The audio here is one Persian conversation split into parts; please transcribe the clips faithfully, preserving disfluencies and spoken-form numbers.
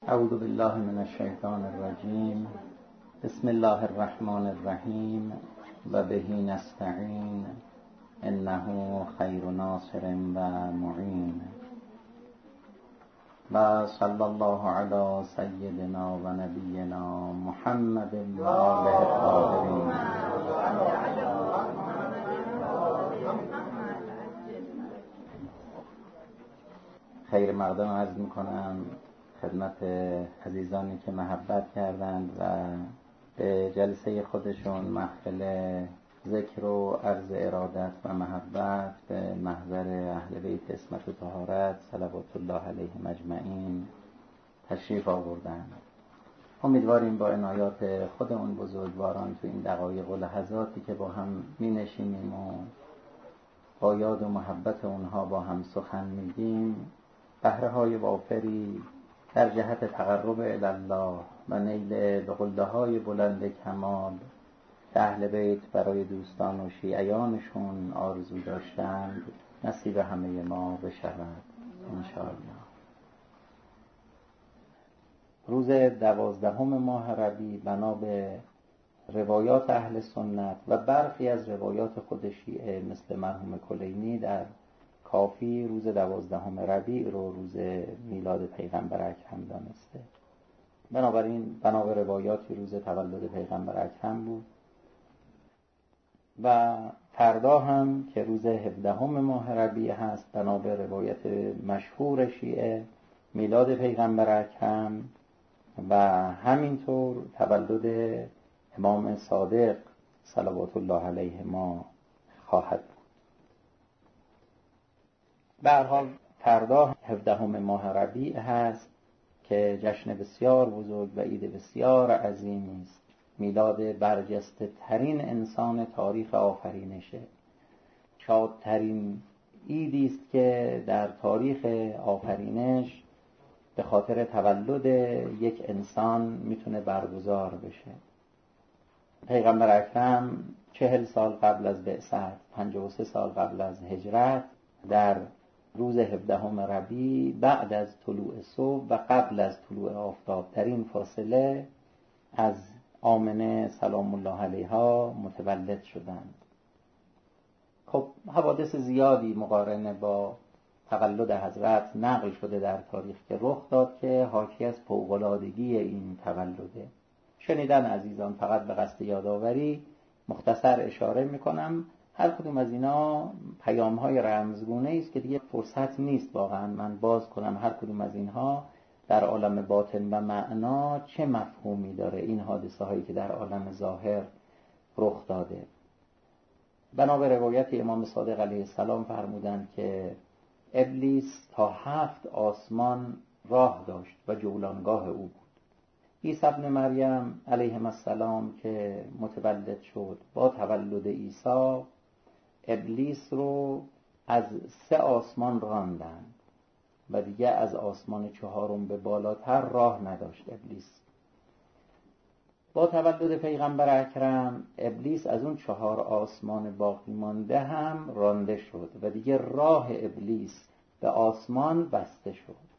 اعوذ بالله من الشیطان الرجیم. بسم الله الرحمن الرحیم و به نستعین انه خیر ناصر و معین. و صلی الله علی سیدنا و نبینا محمد و آله الطاهرین. خیر مقدم عرض میکنم خدمت عزیزانی که محبت کردند و به جلسه خودشون محفل ذکر و عرض ارادت و محبت به محضر اهل بیت عصمت و طهارت صلوات الله علیهم اجمعین تشریف آوردند. امیدواریم با عنایات خود اون بزرگواران تو این دقایق و لحظاتی که با هم می نشینیم و با یاد و محبت اونها با هم سخن میگیم بهره های وافری در جهت تقرب الله و نیل به قله های بلند کمال که اهل بیت برای دوستان و شیعیانشون آرزو داشتند نصیب همه ما بشود انشاءالله. روز دوازدهم ماه ربیع بنا به روایات اهل سنت و برخی از روایات خود شیعه مثل مرحوم کلینی در کافی روز دوازدهم ربیع رو روز میلاد پیغمبر اکرم دانسته. بنابراین بنا به روایاتی روز تولد پیغمبر اکرم بود و فردا هم که روز هفدهم ماه ربیع هست بنا به روایت مشهور شیعه میلاد پیغمبر اکرم و همینطور تولد امام صادق صلوات الله علیه ما خواهد بود. به هر حال فردا هفدهم ماه ربیع هست که جشن بسیار بزرگ و عید بسیار عظیمی است. میلاد برجسته ترین انسان تاریخ آفرینشه. شادترین عیدی است که در تاریخ آفرینش به خاطر تولد یک انسان میتونه برگزار بشه. پیغمبر اکرم چهل سال قبل از بعثت، پنجاه و سه سال قبل از هجرت، در روز هفدهم ربیع بعد از طلوع صبح و قبل از طلوع آفتاب در این فاصله از آمنه سلام الله علیها متولد شدند. خب حوادث زیادی مقارنه با تولد حضرت نقل شده در تاریخ که رخ داد که حاکی از فوق‌العادگی این تولده. شنیدن عزیزان فقط به قصد یادآوری مختصر اشاره میکنم. هر کدوم از اینا پیام‌های رمزگونه است که دیگه فرصت نیست واقعا من باز کنم هر کدوم از اینها در عالم باطن و معنا چه مفهومی داره این حادثه هایی که در عالم ظاهر رخ داده. بنا به روایت امام صادق علیه السلام فرمودند که ابلیس تا هفت آسمان راه داشت و جولانگاه او بود. عیسی ابن مریم علیه السلام که متولد شد با تولد عیسی ابلیس رو از سه آسمان راندند و دیگه از آسمان چهارم به بالاتر راه نداشت ابلیس. با تولد پیغمبر اکرم ابلیس از اون چهار آسمان باقی مانده هم رانده شد و دیگه راه ابلیس به آسمان بسته شد.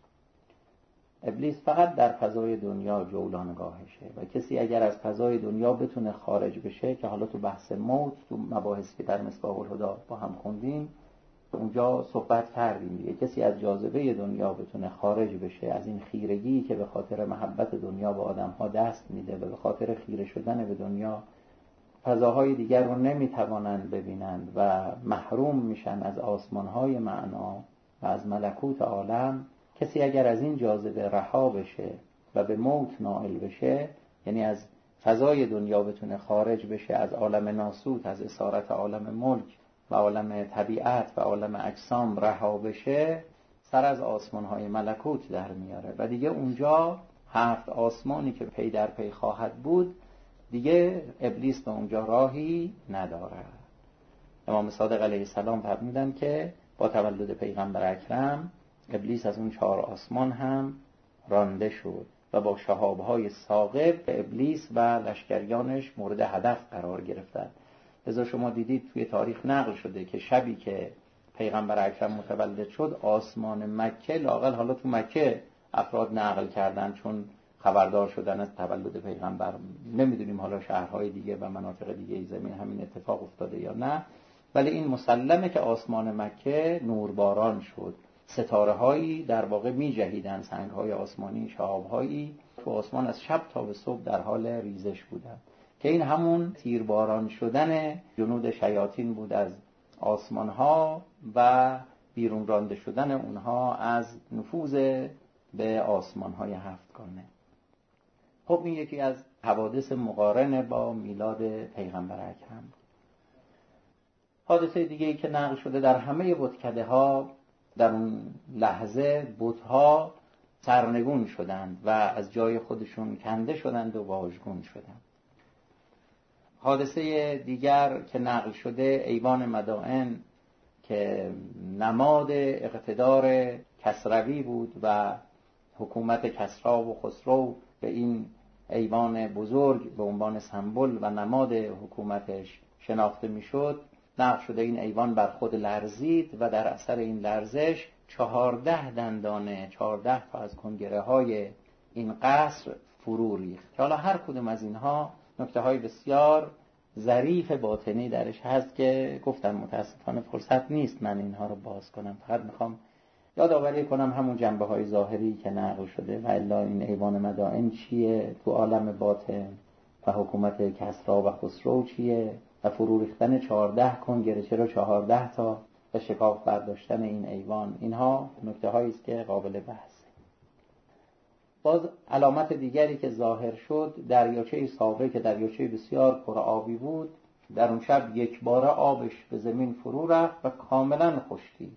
ابلیس فقط در فضای دنیا جولانگاهشه و کسی اگر از فضای دنیا بتونه خارج بشه که حالا تو بحث موت تو مباحثی که در مصباح الهدی با هم خوندیم اونجا صحبت کردیم دیگه، کسی از جاذبه دنیا بتونه خارج بشه از این خیرگی که به خاطر محبت دنیا به آدم‌ها دست میده و به خاطر خیره شدن به دنیا فضاهای دیگر رو نمیتوانند ببینند و محروم میشن از آسمان‌های معنا و از ملکوت عالم، کسی اگر از این جاذبه رها بشه و به موت نائل بشه، یعنی از فضای دنیا بتونه خارج بشه، از عالم ناسوت، از اسارت عالم ملک و عالم طبیعت و عالم اجسام رها بشه، سر از آسمان‌های ملکوت در میاره و دیگه اونجا هفت آسمانی که پی در پی خواهد بود دیگه ابلیس به اونجا راهی نداره. امام صادق علیه السلام فرمودند که با تولد پیغمبر اکرم ابلیس از اون چهار آسمان هم رانده شد و با شهاب‌های ثاقب ابلیس و لشکریانش مورد هدف قرار گرفتند. لذا شما دیدید توی تاریخ نقل شده که شبی که پیغمبر اکرم متولد شد آسمان مکه لااقل حالا تو مکه افراد نقل کردن چون خبردار شدن از تولد پیغمبر. نمیدونیم حالا شهرهای دیگه و مناطق دیگه زمین همین اتفاق افتاده یا نه، ولی این مسلمه که آسمان مکه نورباران شد، ستاره هایی در واقع می جهیدن، سنگ های آسمانی، شهاب هایی تو آسمان از شب تا به صبح در حال ریزش بودن، که این همون تیرباران شدن جنود شیاطین بود از آسمان ها و بیرون رانده شدن اونها از نفوذ به آسمان های هفتگانه. خب این یکی از حوادث مقارن با میلاد پیغمبر اکرم. حادثه دیگه ای که نقل شده در همه بتکده ها، در اون لحظه بتها سرنگون شدند و از جای خودشون کنده شدند و واژگون شدند. حادثه دیگر که نقل شده ایوان مدائن که نماد اقتدار کسروی بود و حکومت کسری و خسرو به این ایوان بزرگ به عنوان سمبل و نماد حکومتش شناخته میشد. نقل شده این ایوان بر خود لرزید و در اثر این لرزش چهارده دندانه، چهارده تا از کنگره های این قصر فرو ریخت. حالا هر کدوم از اینها نکته های بسیار ظریف باطنی درش هست که گفتم متاسفانه فرصت نیست من اینها رو باز کنم. فقط میخوام یادآوری کنم همون جنبه های ظاهری که نقل شده و الا این ایوان مدائن چیه تو عالم باطن و حکومت کسری و خسرو چیه و فرو ریختن چهارده کنگره چرا چهارده تا و شکاف برداشتن این ایوان، اینها نکته هایی است که قابل بحثه. باز علامت دیگری که ظاهر شد دریاچه ساوه که دریاچه بسیار پر آبی بود، در اون شب یک باره آبش به زمین فرو رفت و کاملا خشکید.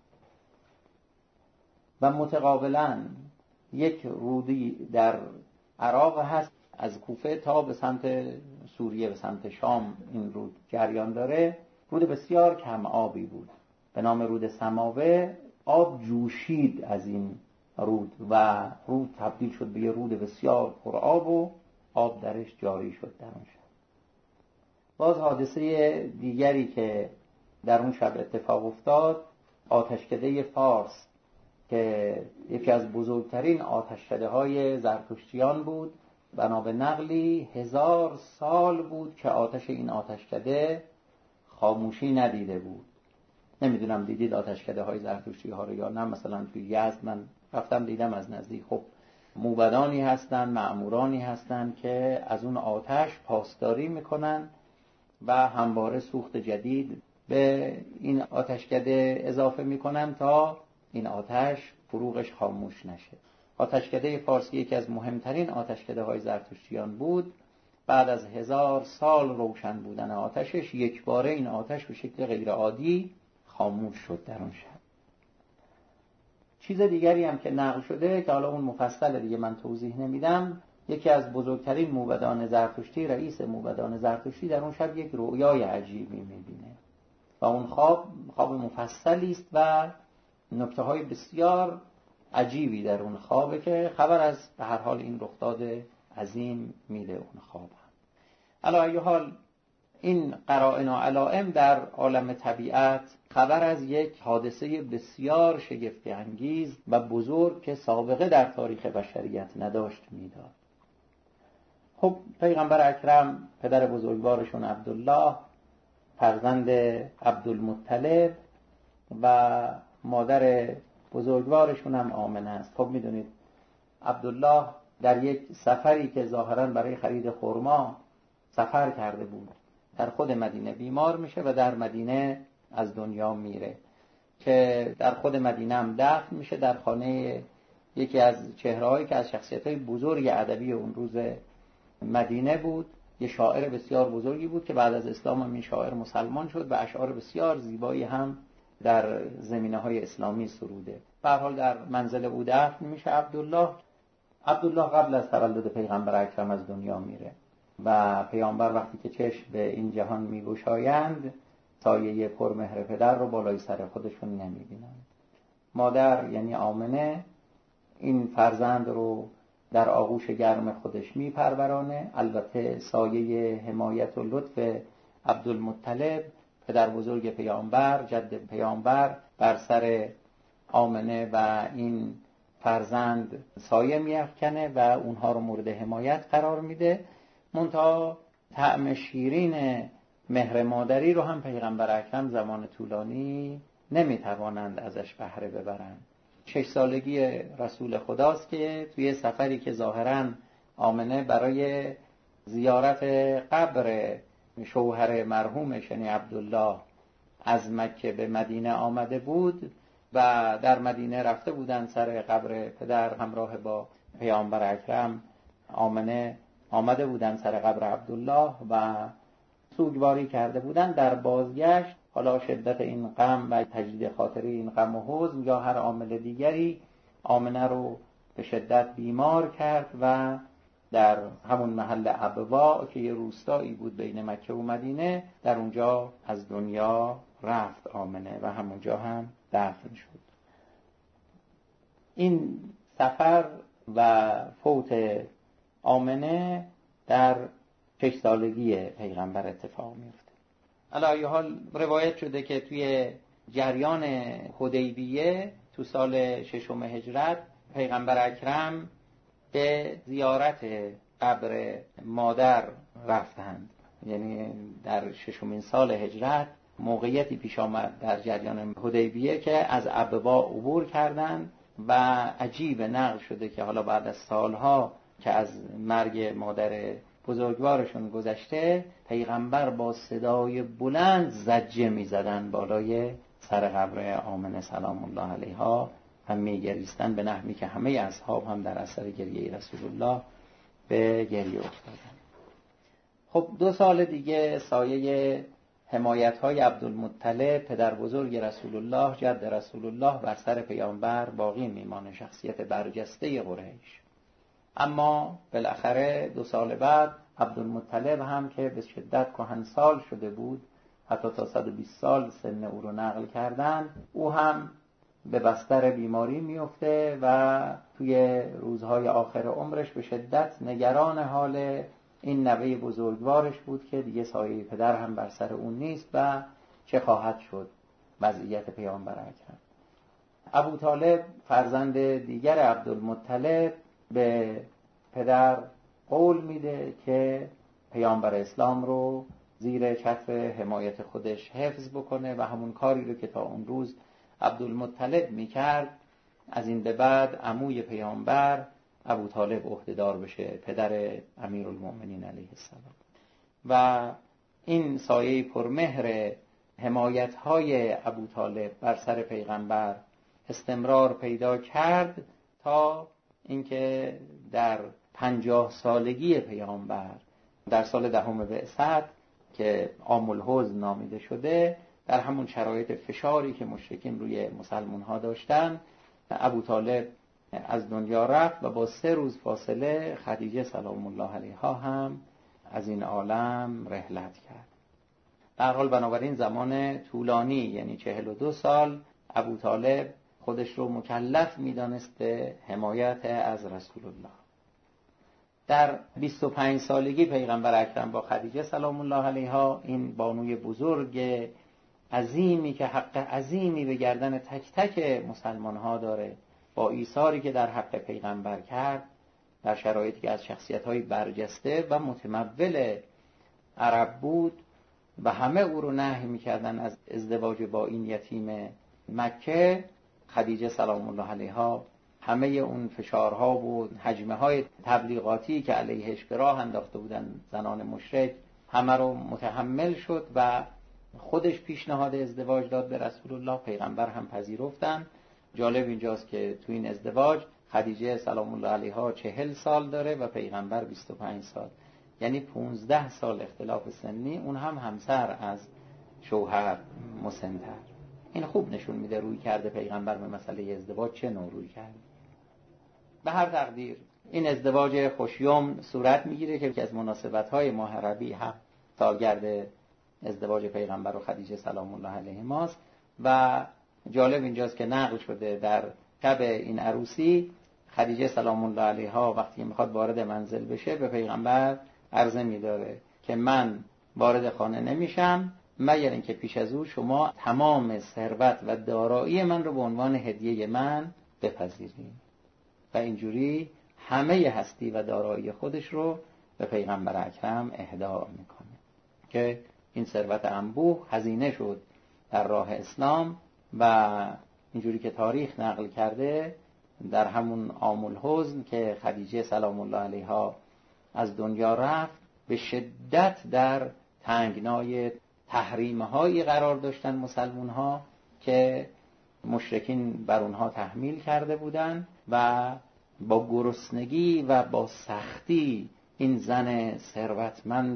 و متقابلا یک رودی در عراق هست از کوفه تا به سمت سوریه به سمت شام این رود جریان داره، رود بسیار کم آبی بود به نام رود سماوه. آب جوشید از این رود و رود تبدیل شد به یه رود بسیار پر آب و آب درش جاری شد در اون شب. باز حادثه دیگری که در اون شب اتفاق افتاد آتشکده فارس که یکی از بزرگترین آتشکده های زرتشتیان بود. بنا به نقلی هزار سال بود که آتش این آتشکده خاموشی ندیده بود. نمیدونم دیدید آتشکده های زرتشتی ها رو یا نه. مثلا توی یزد من رفتم دیدم از نزدیک. خب موبدانی هستن، مأمورانی هستن که از اون آتش پاسداری میکنن و همواره سوخت جدید به این آتشکده اضافه میکنن تا این آتش فروغش خاموش نشه. آتشکده فارسی یکی از مهمترین آتشکده های زرتشتیان بود. بعد از هزار سال روشن بودن آتشش یک باره این آتش به شکل غیر عادی خاموش شد در اون شب. چیز دیگری هم که نقل شده که حالا اون مفصل دیگه من توضیح نمیدم، یکی از بزرگترین موبدان زرتشتی، رئیس موبدان زرتشتی در اون شب یک رؤیای عجیبی میبینه و اون خواب خواب مفصلی است و نکته های بسیار عجیبی در اون خوابه که خبر از به هر حال این رخداد عظیم میده اون خواب. علی ای حال این قرائن و علائم در عالم طبیعت خبر از یک حادثه بسیار شگفت انگیز و بزرگ که سابقه در تاریخ بشریت نداشت میداد. خب پیغمبر اکرم پدر بزرگوارشون عبدالله فرزند عبدالمطلب و مادر بزرگوارشون هم آمنه است. خب میدونید عبدالله در یک سفری که ظاهراً برای خرید خرما سفر کرده بود در خود مدینه بیمار میشه و در مدینه از دنیا میره، که در خود مدینه هم دفن میشه در خانه یکی از چهرهایی که از شخصیت‌های بزرگ ادبی اون روز مدینه بود. یه شاعر بسیار بزرگی بود که بعد از اسلام هم این شاعر مسلمان شد و اشعار بسیار زیبایی هم در زمینه‌های اسلامی سروده. به هر حال در منزل او دفن میشه عبدالله. عبدالله قبل از تولد پیغمبر اکرم از دنیا میره و پیامبر وقتی که چشم به این جهان میگشایند سایه پرمهر پدر رو بالای سر خودشون نمیبینند. مادر یعنی آمنه این فرزند رو در آغوش گرم خودش میپرورانه. البته سایه حمایت و لطف عبدالمطلب پدر بزرگ پیامبر، جد پیامبر، بر سر آمنه و این فرزند سایه می‌افکنه و اونها رو مورد حمایت قرار میده. منتها طعم شیرین مهر مادری رو هم پیغمبر اکرم زمان طولانی نمیتوانند ازش بهره ببرند. شش سالگی رسول خداست که توی سفری که ظاهراً آمنه برای زیارت قبر شوهر مرحومش یعنی عبدالله از مکه به مدینه آمده بود و در مدینه رفته بودن سر قبر پدر همراه با پیامبر اکرم، آمنه آمده بودن سر قبر عبدالله و سوگواری کرده بودن. در بازگشت حالا شدت این غم و تجدید خاطره این غم و حزن یا هر عامل دیگری آمنه رو به شدت بیمار کرد و در همون محل ابوا که یه روستایی بود بین مکه و مدینه، در اونجا از دنیا رفت آمنه و همونجا هم دفن شد. این سفر و فوت آمنه در شش سالگی پیغمبر اتفاق میفته. علی ای حال روایت شده که توی جریان حدیبیه تو سال ششم هجرت پیغمبر اکرم به زیارت قبر مادر رفتند. یعنی در ششمین سال هجرت موقعیتی پیش آمد در جریان حدیبیه که از ابوا عبور کردند و عجیب نقل شده که حالا بعد از سالها که از مرگ مادر بزرگوارشون گذشته، پیغمبر با صدای بلند زجه می زدن بالای سر قبر آمنه سلام الله علیها و می گریستن به نحوی که همه اصحاب هم در اثر گریه رسول الله به گریه افتادن. خب دو سال دیگه سایه حمایت های عبدالمطلب پدر بزرگ رسول الله، جد رسول الله، بر سر پیامبر باقی میمانه، شخصیت برجسته قریش. اما بالاخره دو سال بعد عبدالمطلب هم که به شدت کهنسال شده بود، حتی تا صد و بیست سال سن او رو نقل کردن، او هم به بستر بیماری میفته و توی روزهای آخر عمرش به شدت نگران حال این نوه بزرگوارش بود که دیگه سایه پدر هم بر سر اون نیست و چه خواهد شد وضعیت پیامبر اکرم. ابو طالب فرزند دیگر عبدالمطلب به پدر قول میده که پیامبر اسلام رو زیر چتر حمایت خودش حفظ بکنه و همون کاری رو که تا اون روز عبدالمطلب میکرد از این به بعد عموی پیامبر ابو طالب عهدهدار بشه، پدر امیرالمؤمنین علیه السلام. و این سایه پرمهر حمایت های ابو طالب بر سر پیغمبر استمرار پیدا کرد تا اینکه در پنجاه سالگی پیامبر در سال دهم بعثت که عام الحزن نامیده شده، در همون شرایط فشاری که مشرکین روی مسلمان ها داشتن، ابو طالب از دنیا رفت و با سه روز فاصله خدیجه سلام الله علیها هم از این عالم رحلت کرد. در حال بنابراین زمان طولانی یعنی چهل و دو سال ابو طالب خودش رو مکلف می‌دانست به حمایت از رسول الله. در بیست و پنج سالگی پیغمبر اکرم با خدیجه سلام الله علیها، این بانوی بزرگ عظیمی که حق عظیمی به گردن تک تک مسلمان ها داره، با ایثاری که در حق پیغمبر کرد، در شرایطی که از شخصیت‌های برجسته و متمول عرب بود و همه او رو نهی می‌کردن از ازدواج با این یتیم مکه، خدیجه سلام الله علیها همه اون فشارها و حجمه های تبلیغاتی که علیهش به راه انداخته بودن زنان مشرک همه رو متحمل شد و خودش پیشنهاد ازدواج داد به رسول الله، پیغمبر هم پذیرفتن. جالب اینجاست که تو این ازدواج خدیجه سلام الله علیها چهل سال داره و پیغمبر بیست و پنج سال، یعنی پونزده سال اختلاف سنی، اون هم همسر از شوهر مسن‌تر. این خوب نشون میده روی کرده پیغمبر به مسئله ازدواج چه نوع روی کرد. به هر تقدیر این ازدواج خوشیوم صورت میگیره که از مناسبت‌های ماه ربیع هم سالگرد ازدواج پیغمبر و خدیجه سلام الله علیهماست و جالب اینجاست که نقل شده در شب این عروسی خدیجه سلام الله علیها وقتی میخواد وارد منزل بشه به پیغمبر عرضه میداره که من وارد خانه نمیشم مگر اینکه پیش از او شما تمام ثروت و دارایی من رو به عنوان هدیه من بپذیرید. و اینجوری همه هستی و دارایی خودش رو به پیغمبر اکرم اهدا میکنه که این ثروت انبوه هزینه شد در راه اسلام و اینجوری که تاریخ نقل کرده در همون عام الحزن که خدیجه سلام الله علیها از دنیا رفت به شدت در تنگنای تحریم‌هایی قرار داشتن مسلمون ها که مشرکین بر اونها تحمیل کرده بودند و با گرسنگی و با سختی این زن ثروتمند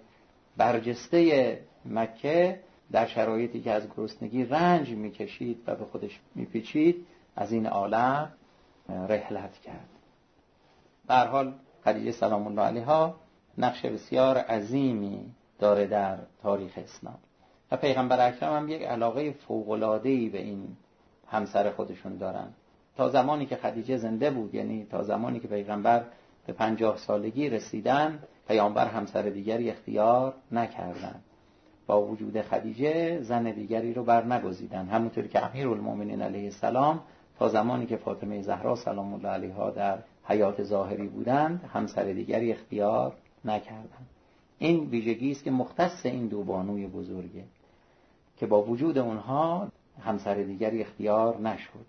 برجسته مکه در شرایطی که از گرسنگی رنج میکشید و به خودش میپیچید از این عالم رحلت کرد. به هر حال خدیجه سلام الله علیها نقش بسیار عظیمی داره در تاریخ اسلام و پیغمبر اکرم هم یک علاقه فوق‌العاده‌ای به این همسر خودشون دارن. تا زمانی که خدیجه زنده بود، یعنی تا زمانی که پیغمبر به پنجاه سالگی رسیدن، پیامبر همسر دیگری اختیار نکردند. با وجود خدیجه زن دیگری رو بر نگزیدن، همونطوری که امیرالمومنین علیه السلام تا زمانی که فاطمه زهرا سلام الله علیها در حیات ظاهری بودند همسر دیگری اختیار نکردند. این ویژگی است که مختص این دو بانوی بزرگه که با وجود اونها همسر دیگری اختیار نشد.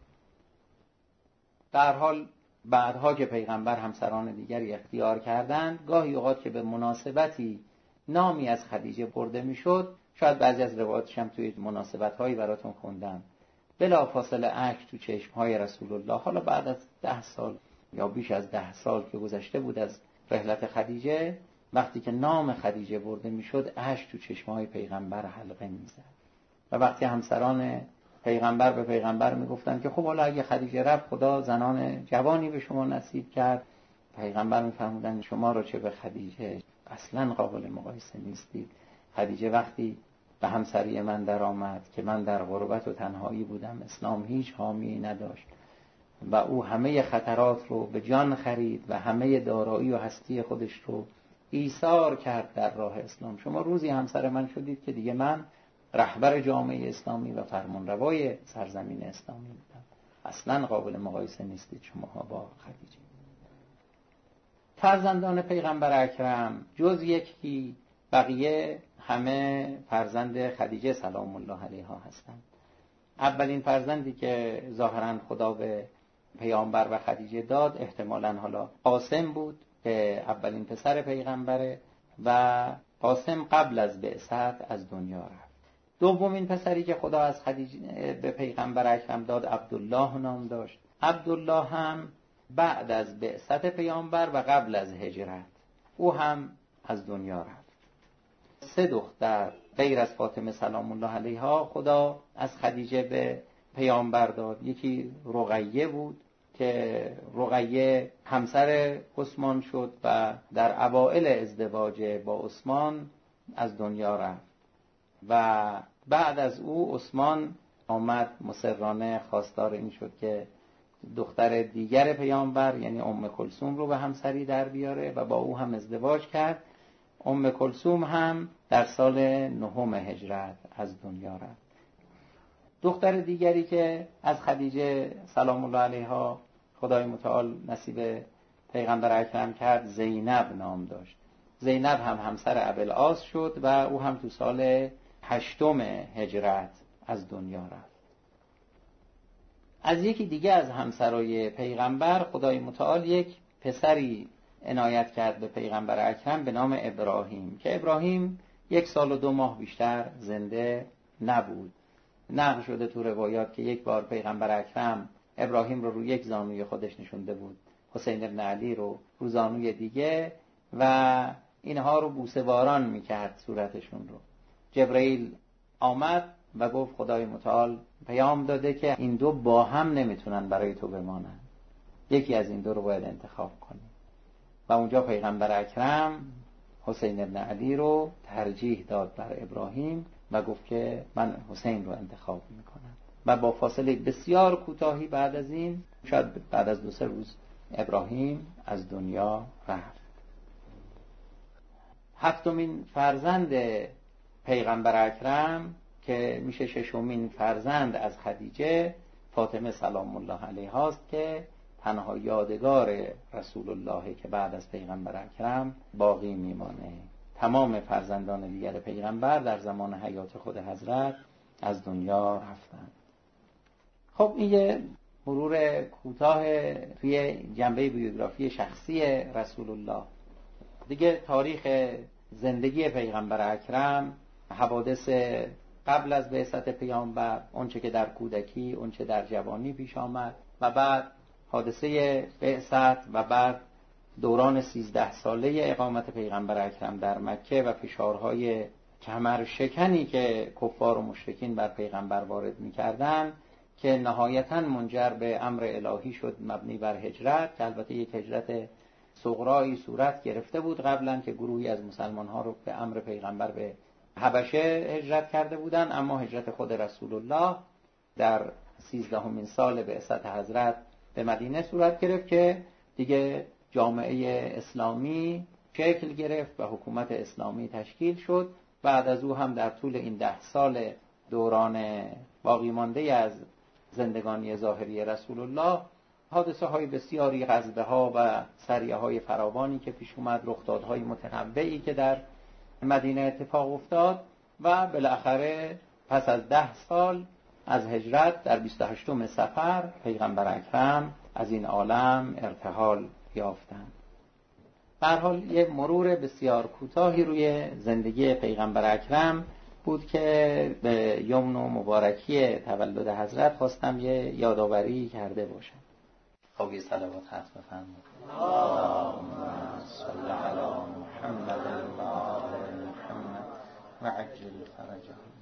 در حال بعدها که پیغمبر همسران دیگری اختیار کردند، گاهی اوقات که به مناسبتی نامی از خدیجه برده میشد، شاید بعضی از روایاتش هم توی مناسبت‌هایی براتون خوندم، بلا فاصله اشک تو چشم‌های رسول الله، حالا بعد از ده سال یا بیش از ده سال که گذشته بود از رحلت خدیجه، وقتی که نام خدیجه برده میشد اشک تو چشم‌های پیغمبر حلقه میزد و وقتی همسران پیغمبر به پیغمبر میگفتن که خب حالا اگه خدیجه رفت خدا زنان جوانی به شما نصیب کرد، پیغمبر میفرمودن شما رو چه به خدیجه، اصلا قابل مقایسه نیستید. خدیجه وقتی به همسری من در آمد که من در غربت و تنهایی بودم، اسلام هیچ حامی نداشت و او همه خطرات رو به جان خرید و همه دارایی و هستی خودش رو ایثار کرد در راه اسلام. شما روزی همسر من شدید که دیگه من رهبر جامعه اسلامی و فرمانروای سرزمین اسلامی بودم. اصلا قابل مقایسه نیستید شما با خدیجه. فرزندان پیغمبر اکرم جز یکی، بقیه همه فرزند خدیجه سلام الله علیها هستند. اولین فرزندی که ظاهرا خدا به پیامبر و خدیجه داد احتمالاً حالا قاسم بود که اولین پسر پیغمبره و قاسم قبل از بعثت از دنیا رفت. دومین پسری که خدا از خدیجه به پیغمبر اکرم داد عبدالله نام داشت. عبدالله هم بعد از بعثت پیامبر و قبل از هجرت او هم از دنیا رفت. سه دختر غیر از فاطمه سلام الله علیها خدا از خدیجه به پیامبر داد. یکی رقیه بود که رقیه همسر عثمان شد و در اوائل ازدواج با عثمان از دنیا رفت و بعد از او عثمان آمد مصرانه خواستار این شد که دختر دیگر پیامبر یعنی ام کلثوم رو به همسری در بیاره و با او هم ازدواج کرد. ام کلثوم هم در سال نهم هجرت از دنیا رفت. دختر دیگری که از خدیجه سلام الله علیها خدای متعال نصیب پیغمبر اکرم کرد زینب نام داشت. زینب هم همسر ابوالعاص شد و او هم تو سال هشتم هجرت از دنیا رفت. از یکی دیگه از همسرای پیغمبر خدای متعال یک پسری عنایت کرد به پیغمبر اکرم به نام ابراهیم که ابراهیم یک سال و دو ماه بیشتر زنده نبود. نقل شده تو روایات که یک بار پیغمبر اکرم ابراهیم رو روی یک زانوی خودش نشونده بود، حسین ابن علی رو رو زانوی دیگه و اینها رو بوسه باران میکرد صورتشون رو. جبرئیل آمد و گفت خدای متعال پیام داده که این دو با هم نمیتونن برای تو بمانن، یکی از این دو رو باید انتخاب کنی. و اونجا پیغمبر اکرم حسین ابن علی رو ترجیح داد بر ابراهیم و گفت که من حسین رو انتخاب میکنم و با فاصله بسیار کوتاهی بعد از این، شاید بعد از دو سه روز، ابراهیم از دنیا رفت. هفتمین فرزند پیغمبر اکرم که میشه ششمین فرزند از خدیجه، فاطمه سلام الله علیها است که تنها یادگار رسول الله که بعد از پیغمبر اکرم باقی میمانه. تمام فرزندان دیگر پیغمبر در زمان حیات خود حضرت از دنیا رفتند. خب این یه مرور کوتاه توی جنبه بیوگرافی شخصی رسول الله. دیگه تاریخ زندگی پیغمبر اکرم، حوادث قبل از بعثت پیامبر، اونچه که در کودکی، اونچه در جوانی پیش آمد و بعد حادثه بعثت و بعد دوران سیزده ساله اقامت پیغمبر اکرم در مکه و فشارهای کمر شکنی که کفار و مشرکین بر پیغمبر وارد می‌کردند که نهایتاً منجر به امر الهی شد مبنی بر هجرت، که البته یک هجرت صغرایی صورت گرفته بود قبلا که گروهی از مسلمان‌ها رو به امر پیغمبر به حبشه هجرت کرده بودند، اما هجرت خود رسول الله در سیزدهمین سال بعثت حضرت به مدینه صورت گرفت که دیگه جامعه اسلامی شکل گرفت و حکومت اسلامی تشکیل شد. بعد از او هم در طول این ده سال دوران باقی مانده از زندگانی ظاهری رسول الله حادثه های بسیاری، غزوه ها و سریه های فراوانی که پیش اومد، رخدادهای متنوعی که در مدینه اتفاق افتاد و بالاخره پس از ده سال از هجرت در بیست و هشتم صفر پیغمبر اکرم از این عالم ارتحال یافتند. به هر حال یه مرور بسیار کوتاهی روی زندگی پیغمبر اکرم بود که به یمن و مبارکی تولد حضرت خواستم یه یادآوری کرده باشم. خب یه صلوات خط بفرمایید. اللهم صل علی محمد و آل محمد و عجل فرجهم.